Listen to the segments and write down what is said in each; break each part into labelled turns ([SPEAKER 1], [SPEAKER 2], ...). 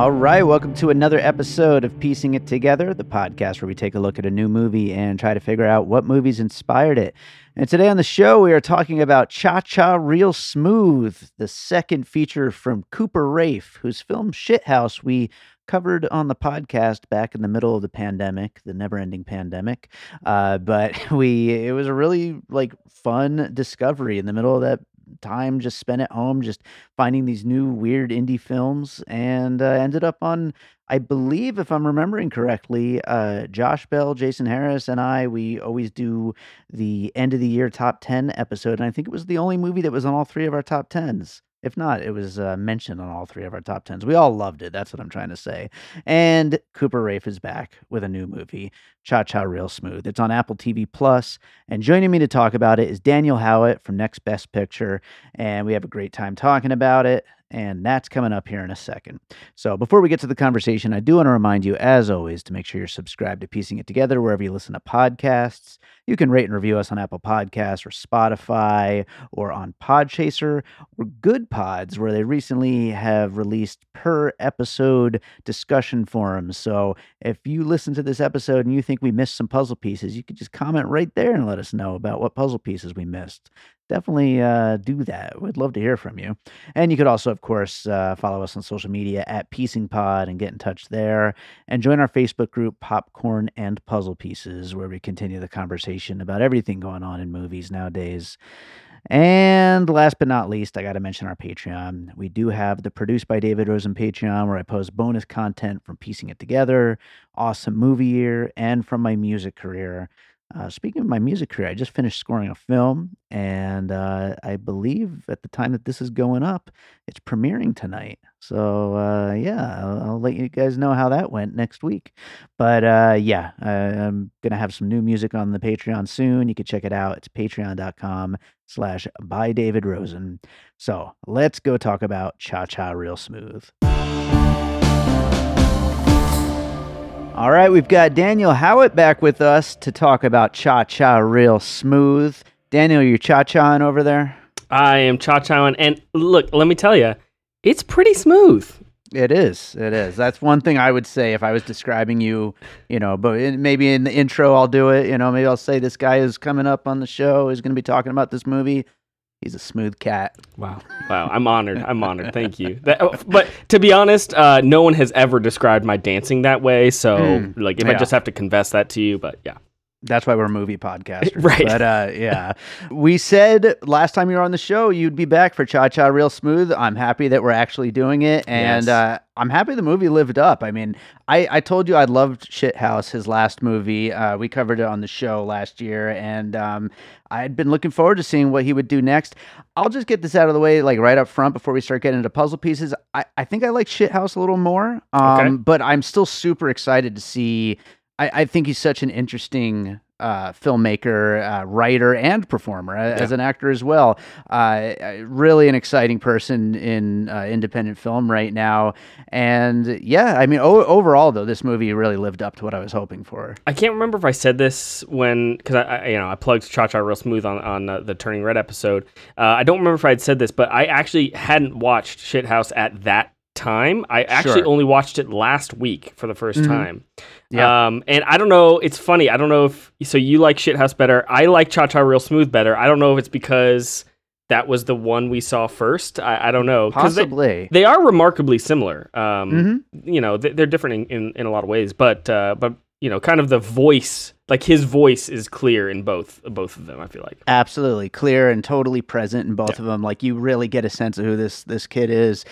[SPEAKER 1] All right, welcome to another episode of Piecing It Together, the podcast where we take a look at a new movie and try to figure out what movies inspired it. And today on the show, we are talking about Cha-Cha Real Smooth, the second feature from Cooper Raiff, whose film Shithouse we covered on the podcast back in the middle of the pandemic, the never-ending pandemic. But it was a really fun discovery in the middle of that time just spent at home, just finding these new weird indie films, and ended up on, I believe, if I'm remembering correctly, Josh Bell, Jason Harris, and we always do the end of the year top 10 episode, and I think it was the only movie that was on all three of our top 10s. If not, it was mentioned on all three of our top 10s. We all loved it. That's what I'm trying to say. And Cooper Raiff is back with a new movie, Cha-Cha Real Smooth. It's on Apple TV Plus. And joining me to talk about it is Daniel Howat from Next Best Picture. And we have a great time talking about it. And that's coming up here in a second. So before we get to the conversation, I do want to remind you, as always, to make sure you're subscribed to Piecing It Together wherever you listen to podcasts. You can rate and review us on Apple Podcasts or Spotify or on Podchaser or Good Pods, where they recently have released per episode discussion forums. So if you listen to this episode and you think we missed some puzzle pieces, you could just comment right there and let us know about what puzzle pieces we missed. Definitely do that. We'd love to hear from you. And you could also, of course, follow us on social media at Piecing Pod and get in touch there. And join our Facebook group, Popcorn and Puzzle Pieces, where we continue the conversation about everything going on in movies nowadays. And last but not least, I got to mention our Patreon. We do have the Produced by David Rosen Patreon, where I post bonus content from Piecing It Together, Awesome Movie Year, and from my music career. Speaking of my music career, I just finished scoring a film, and I believe at the time that this is going up, it's premiering tonight. So, I'll let you guys know how that went next week. But, I'm going to have some new music on the Patreon soon. You can check it out. It's patreon.com/bydavidrosen. So, let's go talk about Cha-Cha Real Smooth. All right, we've got Daniel Howat back with us to talk about Cha-Cha Real Smooth. Daniel, you're cha-chaing over there?
[SPEAKER 2] I am cha-chaing, and look, let me tell you, it's pretty smooth.
[SPEAKER 1] It is. That's one thing I would say if I was describing you, but maybe in the intro I'll do it, maybe I'll say this guy is coming up on the show, is going to be talking about this movie. He's a smooth cat.
[SPEAKER 2] Wow. I'm honored. Thank you. But to be honest, no one has ever described my dancing that way. So I just have to confess that to you, but yeah.
[SPEAKER 1] That's why we're movie podcasters.
[SPEAKER 2] Right.
[SPEAKER 1] But we said last time you were on the show, you'd be back for Cha-Cha Real Smooth. I'm happy that we're actually doing it. And yes. I'm happy the movie lived up. I mean, I told you I loved Shithouse, his last movie. We covered it on the show last year. And I had been looking forward to seeing what he would do next. I'll just get this out of the way, right up front before we start getting into puzzle pieces. I think I like Shithouse a little more.
[SPEAKER 2] Okay.
[SPEAKER 1] But I'm still super excited to see. I think he's such an interesting filmmaker, writer, and performer as an actor as well. Really an exciting person in independent film right now. And overall, though, this movie really lived up to what I was hoping for.
[SPEAKER 2] I can't remember if I said this because I plugged Cha-Cha Real Smooth on the Turning Red episode. I don't remember if I had said this, but I actually hadn't watched Shithouse at that time. I actually only watched it last week for the first time.
[SPEAKER 1] Yeah.
[SPEAKER 2] And I don't know, it's funny. I don't know if you like Shithouse better. I like Cha-Cha Real Smooth better. I don't know if it's because that was the one we saw first. I don't know.
[SPEAKER 1] Possibly.
[SPEAKER 2] They are remarkably similar. They're different in a lot of ways, but kind of the voice, his voice is clear in both of them, I feel like.
[SPEAKER 1] Absolutely clear and totally present in both of them. You really get a sense of who this kid is.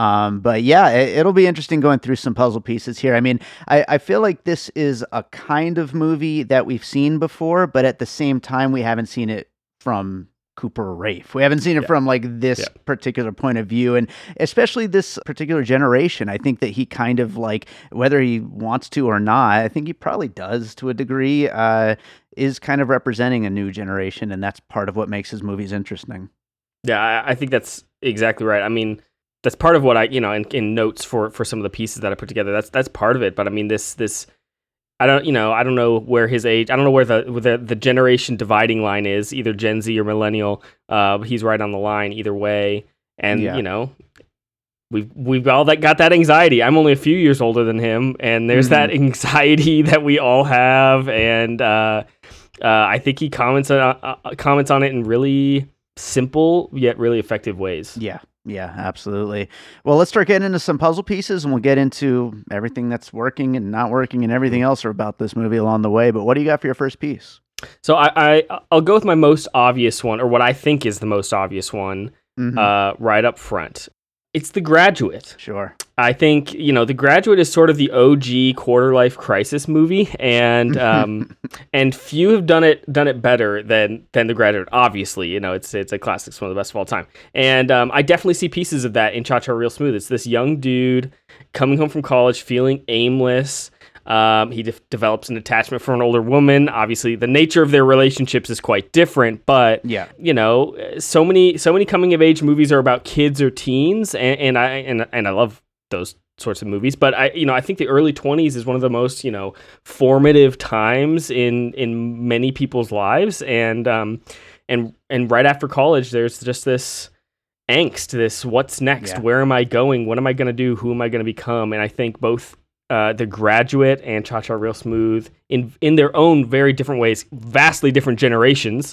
[SPEAKER 1] It'll be interesting going through some puzzle pieces here. I mean, I feel like this is a kind of movie that we've seen before, but at the same time, we haven't seen it from Cooper Raiff. We haven't seen it from this particular point of view, and especially this particular generation. I think that he kind of whether he wants to or not, I think he probably does to a degree, is kind of representing a new generation, and that's part of what makes his movies interesting.
[SPEAKER 2] Yeah, I think that's exactly right. I mean, that's part of what I, in notes for some of the pieces that I put together. That's part of it. But I mean, this. I don't know where his age. I don't know where the generation dividing line is, either Gen Z or millennial. He's right on the line either way, and we've all got that anxiety. I'm only a few years older than him, and there's that anxiety that we all have. And I think he comments on it in really simple yet really effective ways.
[SPEAKER 1] Yeah, absolutely. Well, let's start getting into some puzzle pieces, and we'll get into everything that's working and not working and everything else about this movie along the way. But what do you got for your first piece?
[SPEAKER 2] So I'll go with my most obvious one, or what I think is the most obvious one, right up front. It's The Graduate.
[SPEAKER 1] Sure.
[SPEAKER 2] I think, The Graduate is sort of the OG quarter-life crisis movie, and and few have done it better than The Graduate. Obviously, it's a classic. It's one of the best of all time. And I definitely see pieces of that in Cha-Cha Real Smooth. It's this young dude coming home from college, feeling aimless. He develops an attachment for an older woman. Obviously, the nature of their relationships is quite different, but so many coming of age movies are about kids or teens, and I love those sorts of movies. But I think the early 20s is one of the most formative times in many people's lives, and right after college, there's just this angst, this what's next, where am I going, what am I going to do, who am I going to become, and I think both. The Graduate and Cha-Cha Real Smooth, in their own very different ways, vastly different generations,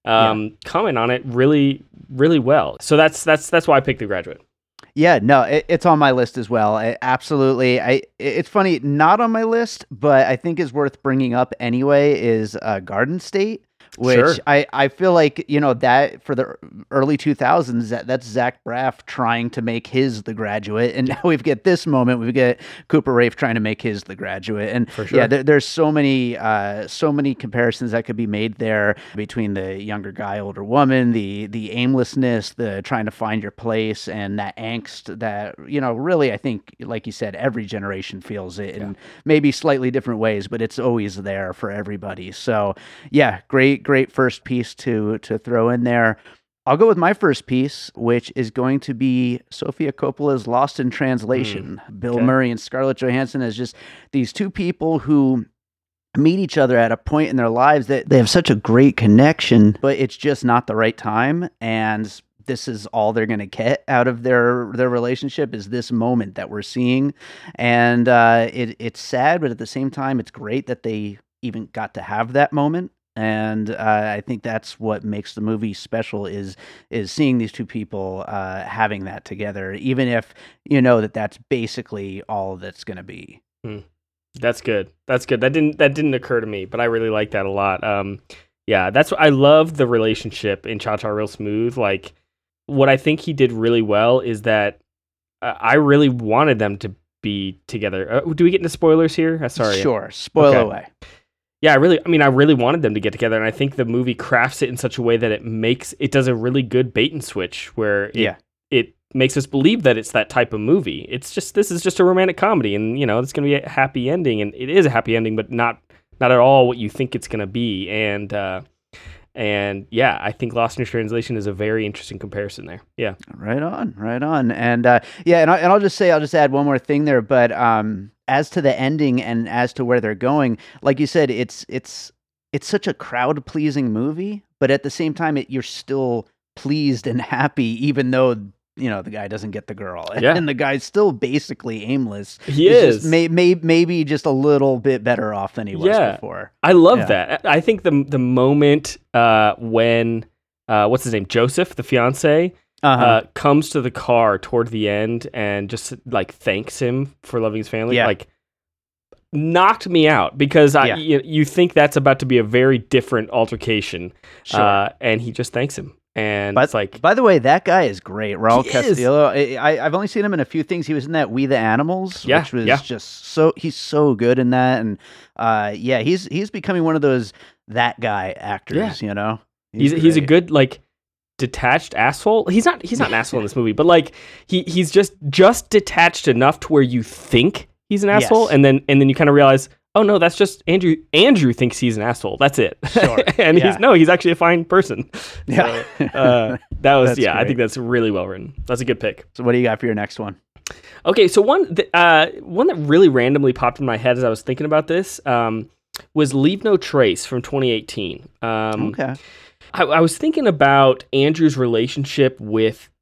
[SPEAKER 2] comment on it really, really well. So that's why I picked The Graduate.
[SPEAKER 1] Yeah, no, it's on my list as well. Absolutely. It's funny, not on my list, but I think is worth bringing up anyway is Garden State. Which I feel like, that for the early 2000s, that's Zach Braff trying to make his The Graduate. And now we've got this moment, we get Cooper Raiff trying to make his The Graduate. And there's so many comparisons that could be made there between the younger guy, older woman, the aimlessness, the trying to find your place, and that angst that, really, I think, like you said, every generation feels it in maybe slightly different ways, but it's always there for everybody. So yeah, great first piece to throw in there. I'll go with my first piece, which is going to be Sofia Coppola's Lost in Translation. Bill Murray and Scarlett Johansson as just these two people who meet each other at a point in their lives that they have such a great connection, but it's just not the right time. And this is all they're going to get out of their relationship is this moment that we're seeing. And it's sad, but at the same time, it's great that they even got to have that moment. And I think that's what makes the movie special is seeing these two people having that together, even if that's basically all that's going to be.
[SPEAKER 2] That's good. That didn't occur to me, but I really like that a lot. That's what I love the relationship in Cha-Cha Real Smooth. Like, what I think he did really well is that I really wanted them to be together. Do we get into spoilers here? Sorry.
[SPEAKER 1] Sure. Spoil away.
[SPEAKER 2] Yeah, I really wanted them to get together, and I think the movie crafts it in such a way that it does a really good bait and switch where it makes us believe that it's that type of movie. This is just a romantic comedy, and it's going to be a happy ending, and it is a happy ending, but not at all what you think it's going to be. And I think Lost in Translation is a very interesting comparison there. Yeah,
[SPEAKER 1] right on, and I'll just add one more thing there, but as to the ending and as to where they're going, like you said, it's such a crowd pleasing movie, but at the same time, you're still pleased and happy, even though the guy doesn't get the girl, and the guy's still basically aimless.
[SPEAKER 2] He is
[SPEAKER 1] just maybe just a little bit better off than he was before.
[SPEAKER 2] I love that. I think the moment when what's his name, Joseph, the fiance, comes to the car toward the end and just like thanks him for loving his family, like knocked me out because you think that's about to be a very different altercation, and he just thanks him. And it's like,
[SPEAKER 1] by the way, that guy is great. Raul Castillo. I've only seen him in a few things. He was in that We the Animals, which was just so, he's so good in that. And he's becoming one of those that guy actors.
[SPEAKER 2] He's a good like detached asshole. He's not an asshole in this movie, but like he's just detached enough to where you think he's an asshole, and then you kind of realize, oh no, that's just Andrew. Andrew thinks he's an asshole. That's it.
[SPEAKER 1] Sure.
[SPEAKER 2] And he's actually a fine person.
[SPEAKER 1] Yeah.
[SPEAKER 2] So, that was I think that's really well written. That's a good pick.
[SPEAKER 1] So what do you got for your next one?
[SPEAKER 2] Okay, so one that really randomly popped in my head as I was thinking about this was Leave No Trace from 2018.
[SPEAKER 1] Okay.
[SPEAKER 2] I was thinking about Andrew's relationship with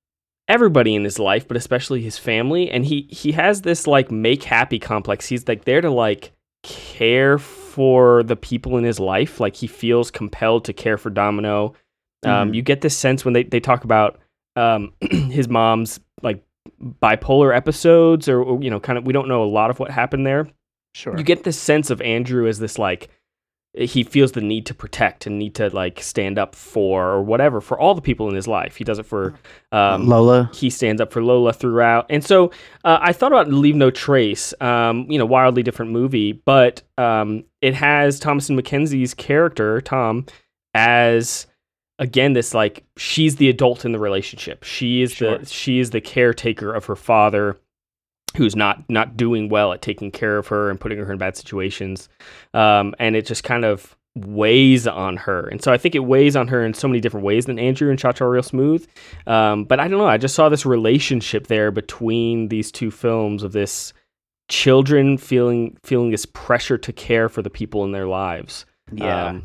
[SPEAKER 2] everybody in his life, but especially his family. And he has this like make happy complex. He's like there to like care for the people in his life. Like he feels compelled to care for Domino. You get this sense when they talk about his mom's like bipolar episodes or kind of, we don't know a lot of what happened there.
[SPEAKER 1] Sure.
[SPEAKER 2] You get this sense of Andrew as this like, he feels the need to protect and need to like stand up for or whatever for all the people in his life. He does it for
[SPEAKER 1] Lola.
[SPEAKER 2] He stands up for Lola throughout. And so I thought about Leave No Trace, wildly different movie, but it has Thomasin McKenzie's character, Tom, as again, this like, she's the adult in the relationship. She is the caretaker of her father, who's not doing well at taking care of her and putting her in bad situations. And it just kind of weighs on her. And so I think it weighs on her in so many different ways than Andrew and Cha Cha Real Smooth. But I don't know. I just saw this relationship there between these two films of this children feeling this pressure to care for the people in their lives.
[SPEAKER 1] Yeah.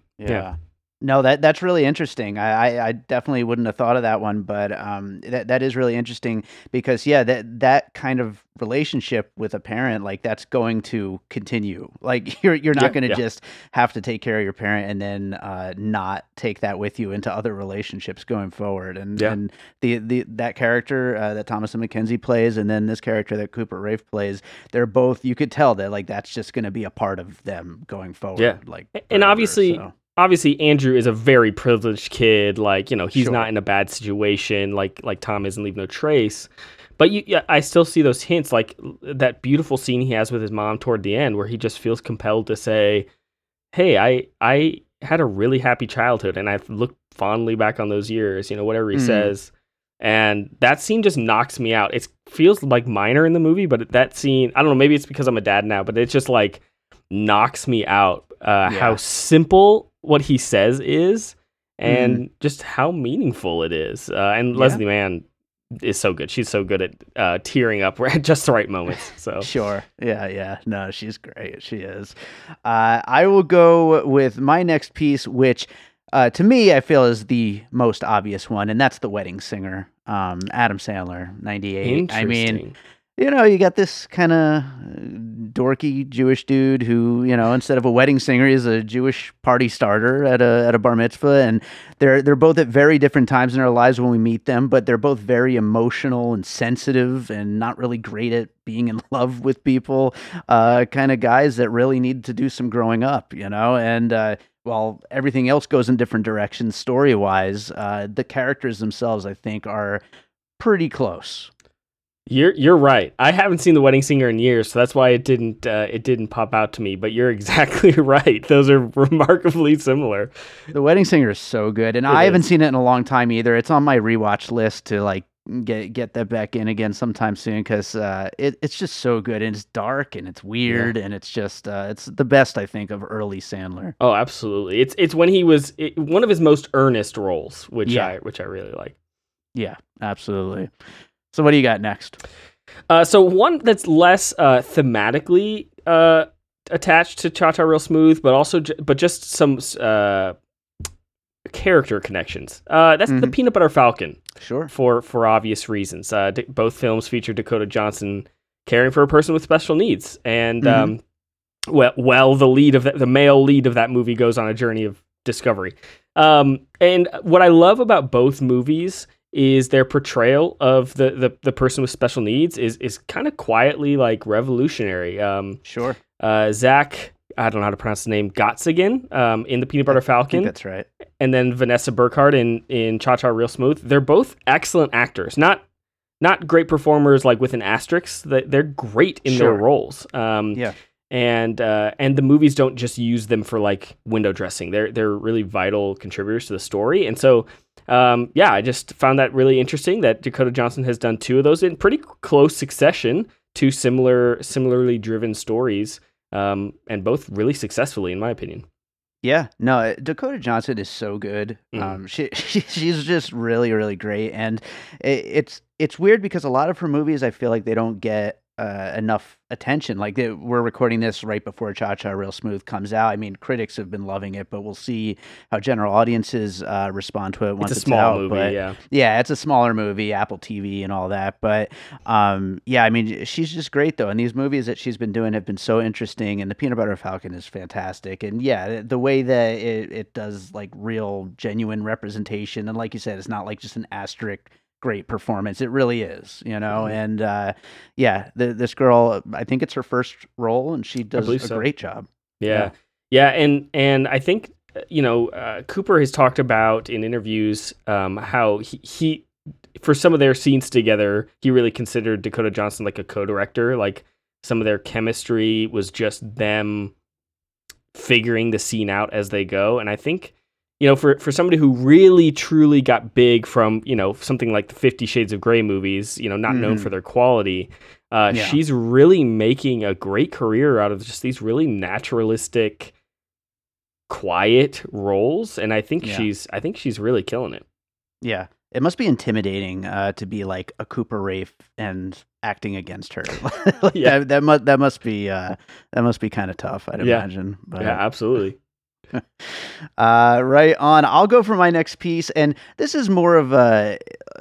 [SPEAKER 1] No, that's really interesting. I definitely wouldn't have thought of that one, but that is really interesting because that kind of relationship with a parent, like that's going to continue. Like you're not going to just have to take care of your parent and then not take that with you into other relationships going forward. And that character that Thomasin McKenzie plays, and then this character that Cooper Raiff plays, they're both, you could tell that like that's just going to be a part of them going forward.
[SPEAKER 2] Yeah,
[SPEAKER 1] like
[SPEAKER 2] and obviously Andrew is a very privileged kid. Like, he's not in a bad situation like Tom is in Leave No Trace. But I still see those hints, like that beautiful scene he has with his mom toward the end where he just feels compelled to say, hey, I had a really happy childhood and I look fondly back on those years, whatever he says. And that scene just knocks me out. It feels like minor in the movie, but that scene, I don't know, maybe it's because I'm a dad now, but it just like knocks me out. How simple what he says is, and just how meaningful it is. And Leslie Mann is so good. She's so good at tearing up at just the right moments. So
[SPEAKER 1] Sure. Yeah. No, she's great. She is. I will go with my next piece, which to me, I feel is the most obvious one, and that's The Wedding Singer. Adam Sandler, 98. I mean, you got this kind of dorky Jewish dude who, instead of a wedding singer, is a Jewish party starter at a bar mitzvah, and they're both at very different times in their lives when we meet them, but they're both very emotional and sensitive and not really great at being in love with people, kind of guys that really need to do some growing up, and while everything else goes in different directions story-wise, the characters themselves, I think, are pretty close.
[SPEAKER 2] You're right. I haven't seen The Wedding Singer in years, so that's why it didn't pop out to me. But you're exactly right. Those are remarkably similar.
[SPEAKER 1] The Wedding Singer is so good, and I haven't seen it in a long time either. It's on my rewatch list to like get that back in again sometime soon because it's just so good, and it's dark and it's weird, and it's just it's the best I think of early Sandler.
[SPEAKER 2] Oh, absolutely. It's when he was one of his most earnest roles, which I really like. Yeah,
[SPEAKER 1] absolutely. So what do you got next?
[SPEAKER 2] So one that's less thematically attached to Cha Cha Real Smooth, but just some character connections. That's The Peanut Butter Falcon.
[SPEAKER 1] Sure.
[SPEAKER 2] For obvious reasons. Both films feature Dakota Johnson caring for a person with special needs, and the male lead of that movie goes on a journey of discovery. And what I love about both movies is their portrayal of the person with special needs is kind of quietly like revolutionary.
[SPEAKER 1] Sure.
[SPEAKER 2] Zach, I don't know how to pronounce the name, Gottsagen in The Peanut Butter Falcon.
[SPEAKER 1] I think that's right.
[SPEAKER 2] And then Vanessa Burkhardt in Cha Cha Real Smooth. They're both excellent actors. Not great performers like with an asterisk. They're great in their roles. And the movies don't just use them for like window dressing. They're really vital contributors to the story. And so, I just found that really interesting that Dakota Johnson has done two of those in pretty close succession, two similarly driven stories, and both really successfully, in my opinion.
[SPEAKER 1] Yeah, no, Dakota Johnson is so good. She's just really, really great. And it's weird because a lot of her movies, I feel like they don't get enough attention. Like we're recording this right before Cha Cha Real Smooth comes out. I mean, critics have been loving it, but we'll see how general audiences respond to it once it's
[SPEAKER 2] a small
[SPEAKER 1] out.
[SPEAKER 2] movie,
[SPEAKER 1] but yeah, it's a smaller movie, Apple TV and all that. But yeah, I mean, she's just great though, and these movies that she's been doing have been so interesting. And the Peanut Butter Falcon is fantastic. And yeah, the way that it does like real, genuine representation, and like you said, it's not like just an asterisk great performance. It really is, you know. And yeah, this girl, I think it's her first role, and she does a great job.
[SPEAKER 2] Yeah, and I think Cooper has talked about in interviews how he for some of their scenes together, he really considered Dakota Johnson like a co-director. Like some of their chemistry was just them figuring the scene out as they go, and I think, for somebody who really truly got big from, something like the 50 Shades of Grey movies, not known for their quality, she's really making a great career out of just these really naturalistic, quiet roles, and I think she's really killing it.
[SPEAKER 1] Yeah. It must be intimidating to be like a Cooper Raiff and acting against her. that must be kind of tough, I'd imagine. But...
[SPEAKER 2] Yeah, absolutely.
[SPEAKER 1] Right on. I'll go for my next piece, and this is more of a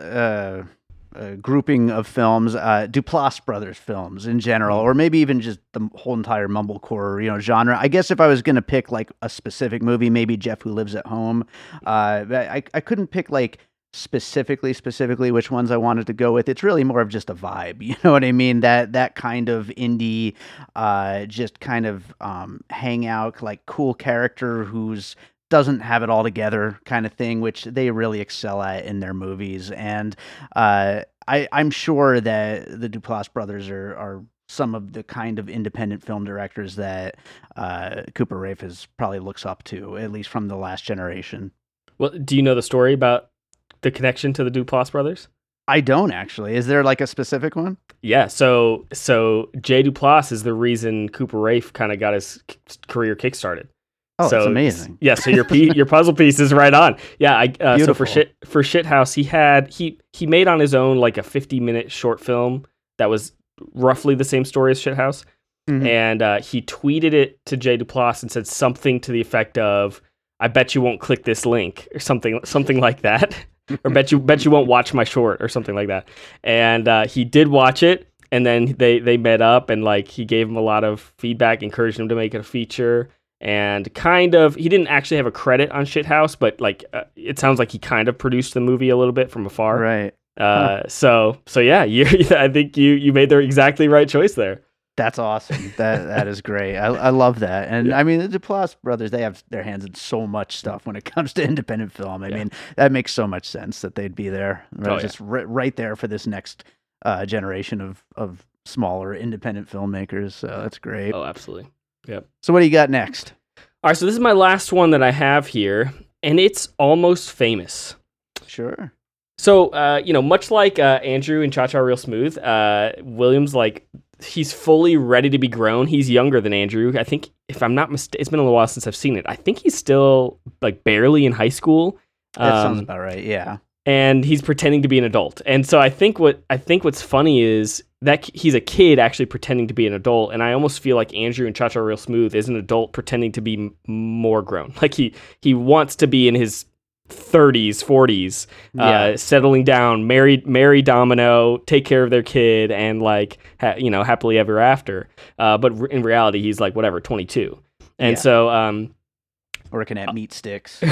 [SPEAKER 1] grouping of films, Duplass Brothers films in general, or maybe even just the whole entire mumblecore, genre. I guess if I was going to pick like a specific movie, maybe Jeff Who Lives at Home. I couldn't pick like specifically which ones I wanted to go with. It's really more of just a vibe, you know what I mean? That kind of indie, just kind of hangout, like cool character who's doesn't have it all together kind of thing, which they really excel at in their movies. And I'm sure that the Duplass brothers are some of the kind of independent film directors that Cooper Raiff probably looks up to, at least from the last generation.
[SPEAKER 2] Well, do you know the story about the connection to the Duplass brothers?
[SPEAKER 1] I don't actually. Is there like a specific one?
[SPEAKER 2] Yeah. So Jay Duplass is the reason Cooper Raiff kind of got his career kickstarted.
[SPEAKER 1] Oh, that's amazing.
[SPEAKER 2] Yeah. So your puzzle piece is right on. Yeah. So for Shithouse, he made on his own like a 50-minute short film that was roughly the same story as Shithouse, and he tweeted it to Jay Duplass and said something to the effect of, "I bet you won't click this link," or something like that. Or bet you won't watch my short, or something like that. And he did watch it, and then they met up, and like he gave him a lot of feedback, encouraged him to make it a feature, and kind of, he didn't actually have a credit on Shithouse, but like it sounds like he kind of produced the movie a little bit from afar.
[SPEAKER 1] Right.
[SPEAKER 2] So yeah, I think you made the exactly right choice there.
[SPEAKER 1] That's awesome. That is great. I love that. And I mean, the Duplass brothers, they have their hands in so much stuff when it comes to independent film. I mean, that makes so much sense that they'd be there, right there for this next generation of smaller independent filmmakers. So that's great.
[SPEAKER 2] Oh, absolutely. Yep.
[SPEAKER 1] So what do you got next?
[SPEAKER 2] All right, so this is my last one that I have here, and it's Almost Famous.
[SPEAKER 1] Sure.
[SPEAKER 2] So, much like Andrew and Cha Cha Real Smooth, Williams, like, he's fully ready to be grown. He's younger than Andrew. I think, if I'm not mistaken, it's been a little while since I've seen it. I think he's still, like, barely in high school.
[SPEAKER 1] That sounds about right, yeah.
[SPEAKER 2] And he's pretending to be an adult. And so I think what's funny is that he's a kid actually pretending to be an adult. And I almost feel like Andrew in Cha Cha Real Smooth is an adult pretending to be more grown. Like he wants to be in his 30s, 40s, settling down, marry Domino, take care of their kid, and like happily ever after. But in reality, he's like 22. And so
[SPEAKER 1] working at Meat Sticks.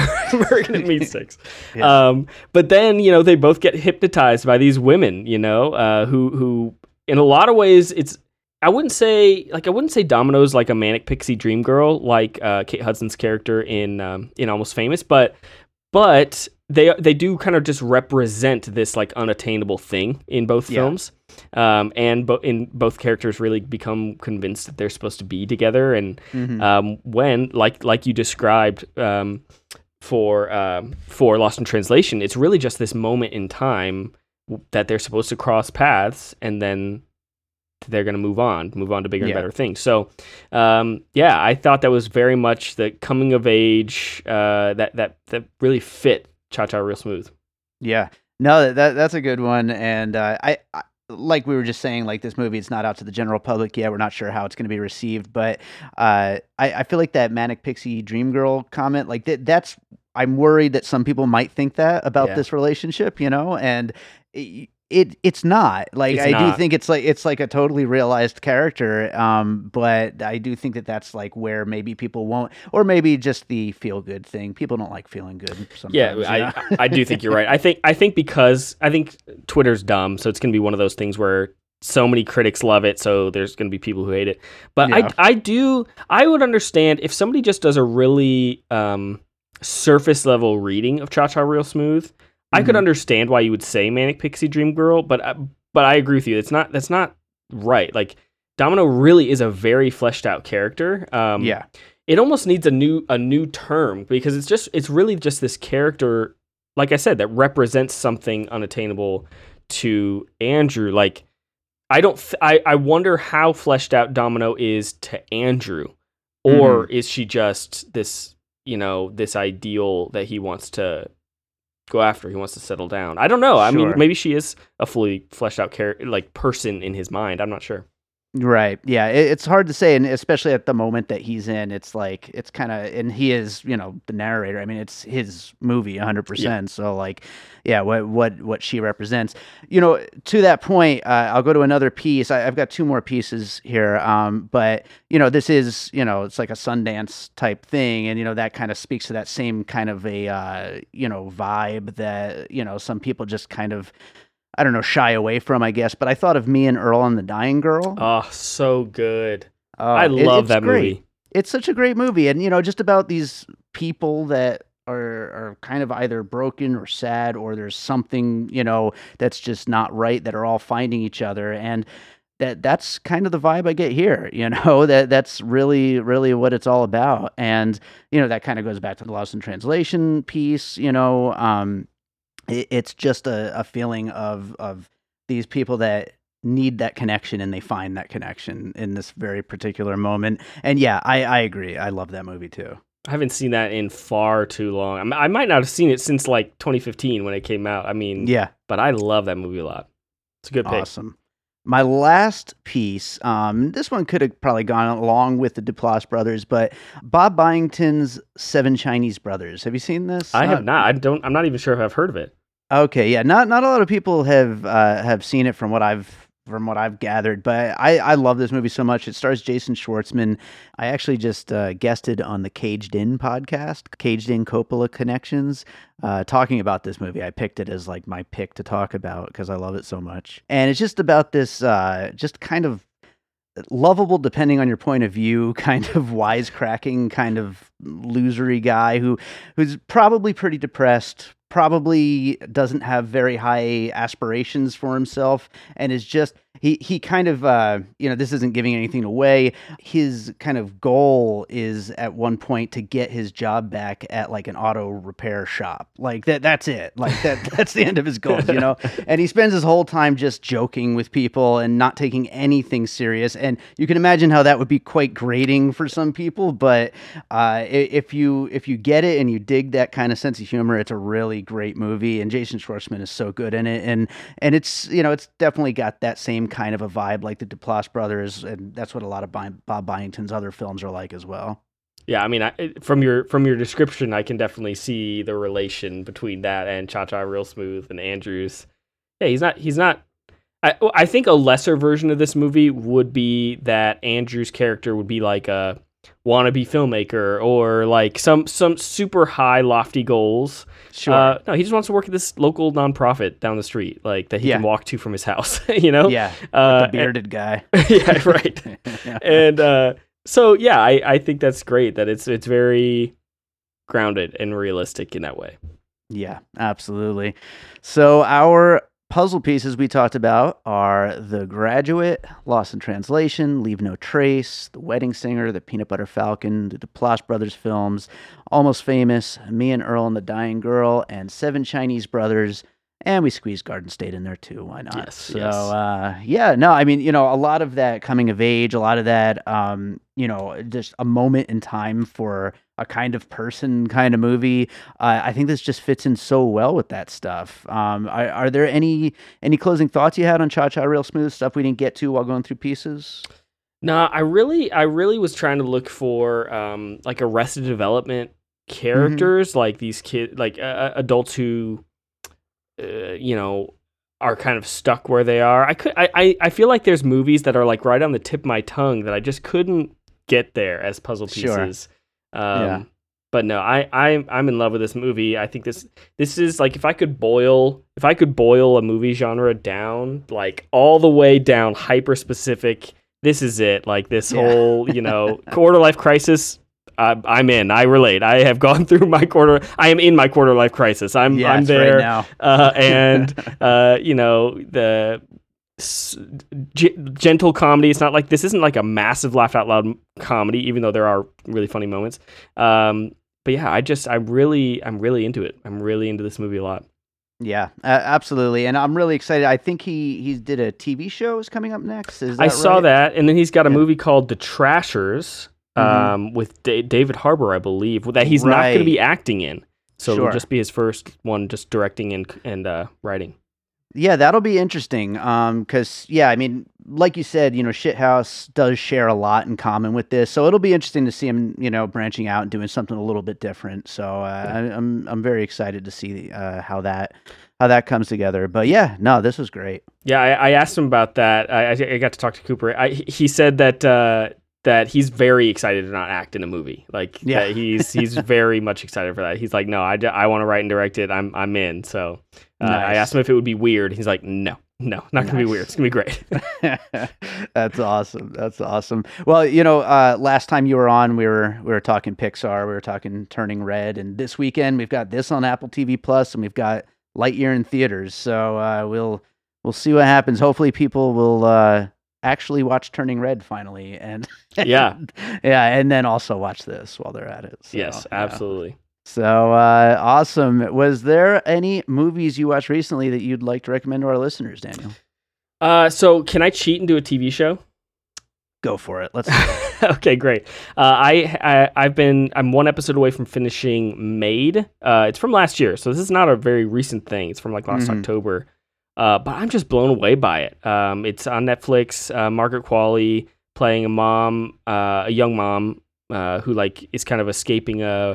[SPEAKER 2] Yes. But then, they both get hypnotized by these women, who in a lot of ways, I wouldn't say Domino's like a manic pixie dream girl, like Kate Hudson's character in Almost Famous, but they do kind of just represent this like unattainable thing in both films. And in both characters really become convinced that they're supposed to be together. And when, like you described for Lost in Translation, it's really just this moment in time that they're supposed to cross paths, and then they're going to move on to bigger and better things. So, I thought that was very much the coming of age that really fit Cha Cha Real Smooth.
[SPEAKER 1] Yeah. No, that's a good one. And I like we were just saying, like this movie, it's not out to the general public yet. We're not sure how it's going to be received, but I feel like that Manic Pixie Dream Girl comment, like that's, I'm worried that some people might think that about this relationship, and it's not like, I do think it's like a totally realized character. But I do think that that's like where maybe people won't, or maybe just the feel good thing. People don't like feeling good sometimes.
[SPEAKER 2] Yeah, I do think you're right. I think because I think Twitter's dumb, so it's going to be one of those things where so many critics love it, so there's going to be people who hate it. But I would understand if somebody just does a really surface level reading of Cha Cha Real Smooth. I could understand why you would say Manic Pixie Dream Girl, but I agree with you. That's not right. Like Domino really is a very fleshed out character. It almost needs a new term, because it's really just this character, like I said, that represents something unattainable to Andrew. Like I wonder how fleshed out Domino is to Andrew, or is she just this, this ideal that he wants to go after? He wants to settle down. I don't know. I mean, maybe she is a fully fleshed out character, like person in his mind. I'm not sure.
[SPEAKER 1] Right. Yeah. It's hard to say. And especially at the moment that he's in, it's like, it's kind of, and he is, the narrator. I mean, it's his movie 100%. Yeah. So like, yeah, what she represents, to that point, I'll go to another piece. I've got two more pieces here. But this is, it's like a Sundance type thing. And, that kind of speaks to that same kind of a, vibe that, some people just kind of, I don't know, shy away from, I guess. But I thought of Me and Earl and the Dying Girl.
[SPEAKER 2] Oh, so good. I love that movie.
[SPEAKER 1] It's such a great movie. And, just about these people that are kind of either broken or sad, or there's something, that's just not right, that are all finding each other. And that's kind of the vibe I get here, that's really, really what it's all about. And, that kind of goes back to the Lost in Translation piece, it's just a feeling of these people that need that connection, and they find that connection in this very particular moment. And yeah, I agree. I love that movie too.
[SPEAKER 2] I haven't seen that in far too long. I might not have seen it since like 2015 when it came out. I mean, yeah, but I love that movie a lot. It's a good pick.
[SPEAKER 1] Awesome. My last piece, this one could have probably gone along with the Duplass brothers, but Bob Byington's Seven Chinese Brothers. Have you seen this?
[SPEAKER 2] I have not. I'm not even sure if I've heard of it.
[SPEAKER 1] Okay, yeah, not a lot of people have seen it from what I've gathered, but I love this movie so much. It stars Jason Schwartzman. I actually just guested on the Caged In podcast, Caged In Coppola Connections, talking about this movie. I picked it as like my pick to talk about because I love it so much. And it's just about this just kind of lovable, depending on your point of view, kind of wisecracking, kind of losery guy who's probably pretty depressed, probably doesn't have very high aspirations for himself, and is just he kind of this isn't giving anything away. His kind of goal is at one point to get his job back at like an auto repair shop. Like that's it. Like that's the end of his goals, And he spends his whole time just joking with people and not taking anything serious. And you can imagine how that would be quite grating for some people, but if you get it and you dig that kind of sense of humor, it's a really great movie. And Jason Schwartzman is so good in it, and it's it's definitely got that same kind of a vibe like the Duplass brothers, and that's what a lot of Bob Byington's other films are like as well.
[SPEAKER 2] Yeah, I mean, from your description, I can definitely see the relation between that and Cha Cha Real Smooth and Andrews. Yeah, he's not. I think a lesser version of this movie would be that Andrew's character would be like a wannabe filmmaker, or like some super high lofty goals.
[SPEAKER 1] Sure.
[SPEAKER 2] No, he just wants to work at this local nonprofit down the street, like that he can walk to from his house. Yeah.
[SPEAKER 1] The bearded guy.
[SPEAKER 2] Yeah, right. Yeah. And so yeah, I think that's great that it's very grounded and realistic in that way.
[SPEAKER 1] Yeah, absolutely. So our puzzle pieces we talked about are The Graduate, Lost in Translation, Leave No Trace, The Wedding Singer, The Peanut Butter Falcon, the Duplass Brothers films, Almost Famous, Me and Earl and the Dying Girl, and Seven Chinese Brothers. And we squeezed Garden State in there too. Why not?
[SPEAKER 2] Yes,
[SPEAKER 1] So,
[SPEAKER 2] yes.
[SPEAKER 1] yeah, no, I mean, a lot of that coming of age, a lot of that, just a moment in time for a kind of person kind of movie. I think this just fits in so well with that stuff. Are there any closing thoughts you had on Cha Cha Real Smooth, stuff we didn't get to while going through pieces?
[SPEAKER 2] No, I really was trying to look for like Arrested Development characters, like these kids, like adults who, are kind of stuck where they are. I feel like there's movies that are like right on the tip of my tongue that I just couldn't get there as puzzle pieces.
[SPEAKER 1] Yeah.
[SPEAKER 2] But no, I'm in love with this movie. I think this is like if I could boil a movie genre down, like all the way down, hyper specific. This is it. Like this whole, quarter life crisis. I'm in. I relate. I have gone through my quarter. I am in my quarter life crisis. I'm there
[SPEAKER 1] right now.
[SPEAKER 2] and the gentle comedy. It's not like this isn't like a massive laugh out loud comedy, even though there are really funny moments. But yeah, I'm really into it. I'm really into this movie a lot.
[SPEAKER 1] Yeah, absolutely, and I'm really excited. I think he did a TV show is coming up next. Is that
[SPEAKER 2] I saw
[SPEAKER 1] right?
[SPEAKER 2] that, and then he's got a movie called The Trashers. With David Harbour, I believe, that he's not going to be acting in. So it'll just be his first one, just directing and writing.
[SPEAKER 1] Yeah, that'll be interesting. Because I mean, like you said, Shithouse does share a lot in common with this, so it'll be interesting to see him, branching out and doing something a little bit different. So I'm very excited to see how that comes together. But yeah, no, this was great.
[SPEAKER 2] Yeah, I asked him about that. I got to talk to Cooper. He said that he's very excited to not act in a movie. Like, that he's very much excited for that. He's like, no, I want to write and direct it. I'm in. So
[SPEAKER 1] nice.
[SPEAKER 2] I asked him if it would be weird. He's like, no, not going to be weird. It's going to be great.
[SPEAKER 1] That's awesome. Well, last time you were on, we were talking Pixar, we were talking Turning Red, and this weekend we've got this on Apple TV Plus, and we've got Lightyear in theaters. So we'll see what happens. Hopefully people will actually watch Turning Red finally, and and then also watch this while they're at it. So,
[SPEAKER 2] yes, absolutely.
[SPEAKER 1] So awesome. Was there any movies you watched recently that you'd like to recommend to our listeners, Daniel?
[SPEAKER 2] So can I cheat and do a TV show?
[SPEAKER 1] Go for it. Let's do it.
[SPEAKER 2] Okay, great. I'm one episode away from finishing Made. It's from last year, so this is not a very recent thing. It's from like last October. But I'm just blown away by it. It's on Netflix. Margaret Qualley playing a young mom who like is kind of escaping an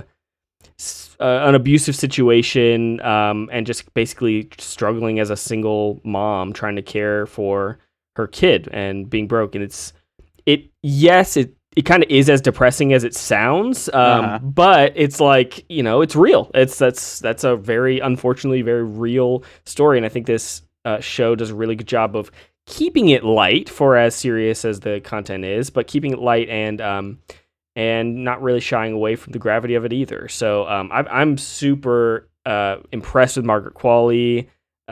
[SPEAKER 2] abusive situation and just basically struggling as a single mom trying to care for her kid and being broke. And it kind of is as depressing as it sounds, but it's like, it's real. That's a very, unfortunately, very real story. And I think this show does a really good job of keeping it light for as serious as the content is, but keeping it light and not really shying away from the gravity of it either. So I'm super impressed with Margaret Qualley.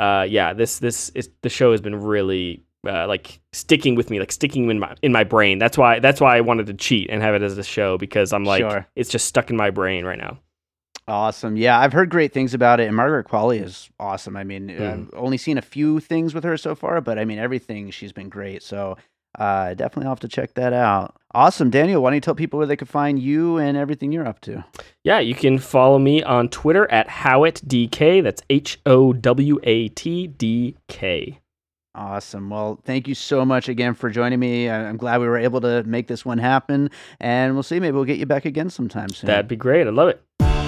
[SPEAKER 2] The show has been really like sticking with me, like sticking in my brain. That's why I wanted to cheat and have it as a show, because I'm like, It's just stuck in my brain right now.
[SPEAKER 1] Awesome. Yeah, I've heard great things about it, and Margaret Qualley is awesome. I mean, I've only seen a few things with her so far, but I mean, everything, she's been great. So definitely have to check that out. Awesome. Daniel, why don't you tell people where they can find you and everything you're up to?
[SPEAKER 2] Yeah, you can follow me on Twitter at HowatDK. That's HOWATDK.
[SPEAKER 1] Awesome. Well, thank you so much again for joining me. I'm glad we were able to make this one happen, and we'll see. Maybe we'll get you back again sometime soon.
[SPEAKER 2] That'd be great. I love it.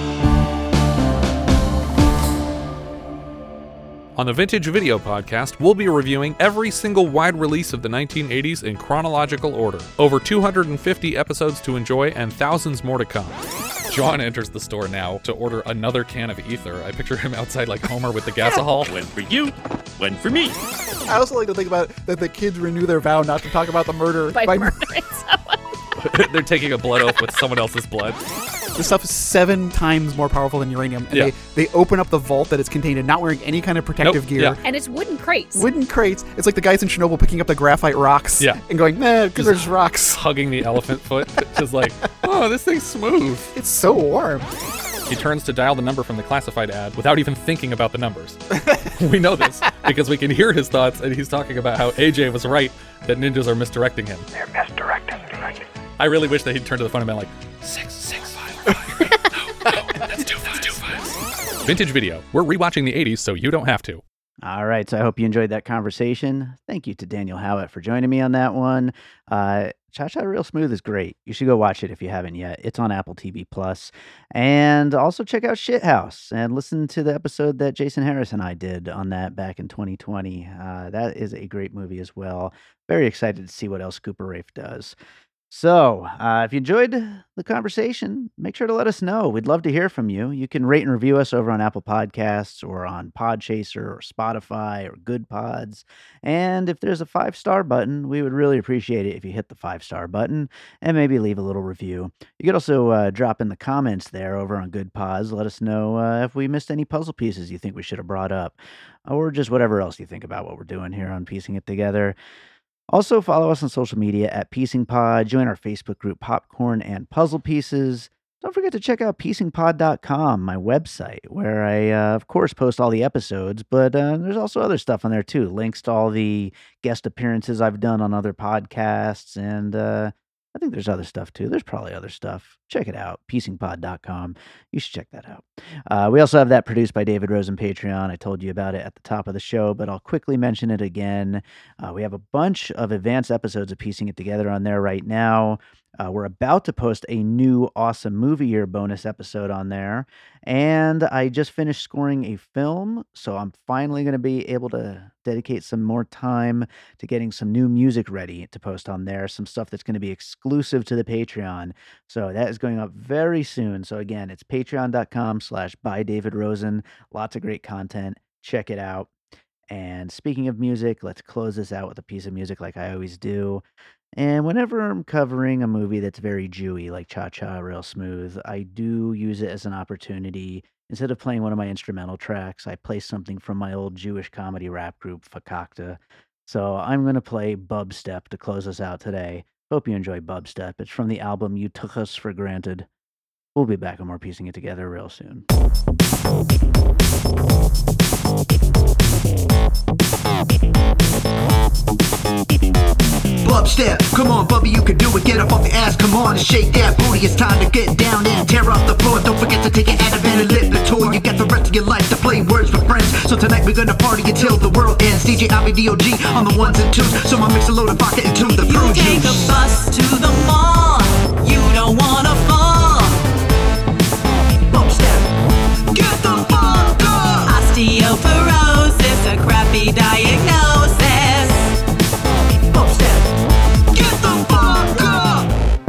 [SPEAKER 3] On the Vintage Video Podcast, we'll be reviewing every single wide release of the 1980s in chronological order. Over 250 episodes to enjoy and thousands more to come. John enters the store now to order another can of ether. I picture him outside like Homer with the gasohol.
[SPEAKER 4] One for you, one for me.
[SPEAKER 5] I also like to think about that the kids renew their vow not to talk about the murder
[SPEAKER 6] by murdering someone.
[SPEAKER 3] They're taking a blood oath with someone else's blood.
[SPEAKER 5] This stuff is 7 times more powerful than uranium. And they open up the vault that it's contained in, not wearing any kind of protective gear.
[SPEAKER 6] Yeah. And it's wooden crates.
[SPEAKER 5] Wooden crates. It's like the guys in Chernobyl picking up the graphite rocks and going, nah, because there's rocks.
[SPEAKER 3] Hugging the elephant foot. Just like, oh, this thing's smooth.
[SPEAKER 5] It's so warm.
[SPEAKER 3] He turns to dial the number from the classified ad without even thinking about the numbers. We know this because we can hear his thoughts, and he's talking about how AJ was right that ninjas are misdirecting him.
[SPEAKER 7] They're misdirecting.
[SPEAKER 3] I really wish that he'd turn to the phone and been like, 665. No, that's two fives. Vintage Video. We're rewatching the 80s so you don't have to.
[SPEAKER 1] All right, so I hope you enjoyed that conversation. Thank you to Daniel Howitt for joining me on that one. Cha-Cha Real Smooth is great. You should go watch it if you haven't yet. It's on Apple TV+. And also check out Shithouse and listen to the episode that Jason Harris and I did on that back in 2020. That is a great movie as well. Very excited to see what else Cooper Raiff does. So, if you enjoyed the conversation, make sure to let us know. We'd love to hear from you. You can rate and review us over on Apple Podcasts or on Podchaser or Spotify or Good Pods. And if there's a 5-star button, we would really appreciate it if you hit the 5-star button and maybe leave a little review. You could also drop in the comments there over on Good Pods. Let us know if we missed any puzzle pieces you think we should have brought up, or just whatever else you think about what we're doing here on Piecing It Together. Also, follow us on social media at PiecingPod. Join our Facebook group, Popcorn and Puzzle Pieces. Don't forget to check out piecingpod.com, my website, where I, of course, post all the episodes, but there's also other stuff on there, too. Links to all the guest appearances I've done on other podcasts, and I think there's other stuff, too. There's probably other stuff. Check it out, piecingpod.com. You should check that out. We also have that produced by David Rosen Patreon. I told you about it at the top of the show, but I'll quickly mention it again. We have a bunch of advanced episodes of Piecing It Together on there right now. We're about to post a new awesome movie year bonus episode on there. And I just finished scoring a film, so I'm finally going to be able to dedicate some more time to getting some new music ready to post on there, some stuff that's going to be exclusive to the Patreon. So that is going up very soon. So again, it's patreon.com/bydavidrosen. Lots of great content. Check it out. And speaking of music, let's close this out with a piece of music like I always do. And whenever I'm covering a movie that's very Jewy, like Cha-Cha Real Smooth, I do use it as an opportunity. Instead of playing one of my instrumental tracks, I play something from my old Jewish comedy rap group, Fakakta. So I'm going to play Bubstep to close us out today. Hope you enjoy Bubstep. It's from the album You Took Us for Granted. We'll be back and more Piecing It Together real soon.
[SPEAKER 8] Bubstep, come on, Bubby, you can do it. Get up off your ass, come on and shake that booty. It's time to get down and tear off the floor. Don't forget to take it out of and live the tour. You got the rest of your life to play words with friends. So tonight we're gonna party until the world ends. DJ IBDOG on the ones and twos. So I mix a load of vodka into the fruit juice.
[SPEAKER 9] You take a bus to the mall. You don't wanna fall.
[SPEAKER 8] Bubstep, get the fuck up.
[SPEAKER 9] Osteoporosis, a crappy diagnosis.
[SPEAKER 8] Bubstep, get the fuck up.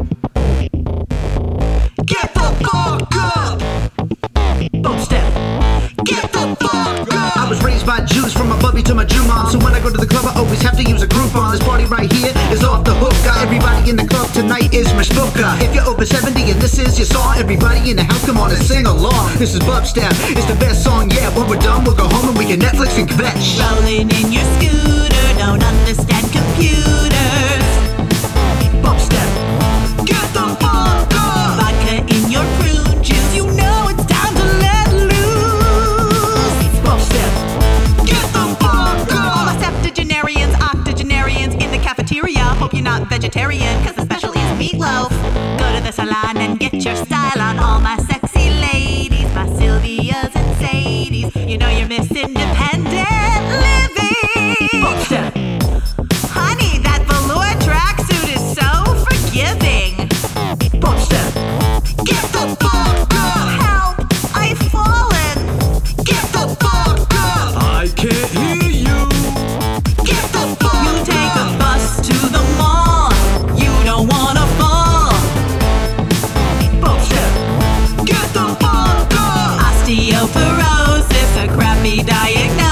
[SPEAKER 8] Get the fuck up. Bubstep, get the fuck up. I was raised by Jews, from my bubby to my Jew mom. So when I go to the club, I always have to use a Groupon. This party right here is off the hook. Everybody in the club tonight is mashbuka. If you're over 70 and this is your song, everybody in the house, come on and sing along. This is Bubstep, it's the best song yet. When we're done, we'll go home and we can Netflix and kvetch.
[SPEAKER 9] Rolling in your scooter, don't understand computers.
[SPEAKER 8] Bubstep, get the fuck up.
[SPEAKER 9] Vodka in your prune juice, you know it's time to let loose.
[SPEAKER 8] Bubstep, get the fuck
[SPEAKER 9] All
[SPEAKER 8] up.
[SPEAKER 9] my septuagenarians, octogenarians in the cafeteria. Hope you're not vegetarian, cause the special is meatloaf. Go to the salon and get your style on. All my sexy ladies, my Sylvias and Sadies. You know you're Miss Independent Living.
[SPEAKER 8] Bubstep,
[SPEAKER 9] Honey, that velour tracksuit is so forgiving.
[SPEAKER 8] Bubstep, get the fuck up.
[SPEAKER 9] Help, I've fallen.
[SPEAKER 8] Get the fuck up.
[SPEAKER 4] I can't hear you.
[SPEAKER 8] Get the fuck
[SPEAKER 9] You take a
[SPEAKER 8] up.
[SPEAKER 9] bus to the mall. You don't wanna fall.
[SPEAKER 8] Bubstep, get the fuck up.
[SPEAKER 9] Osteoporosis, a crappy diagnosis.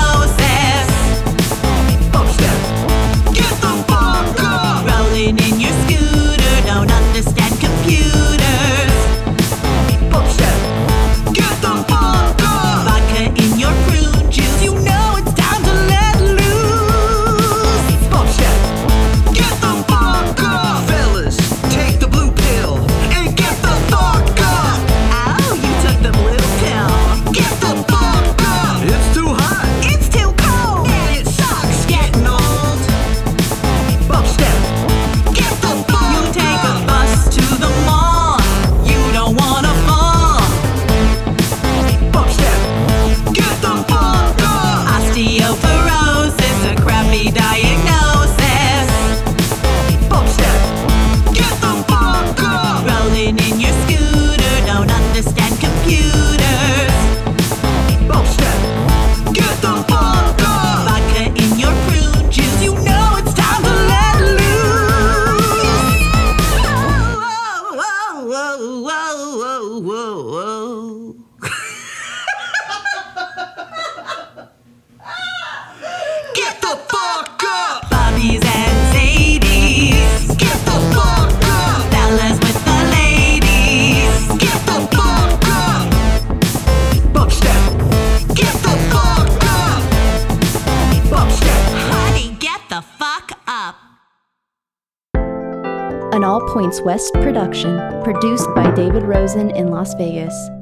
[SPEAKER 7] All Points West production, produced by David Rosen in Las Vegas.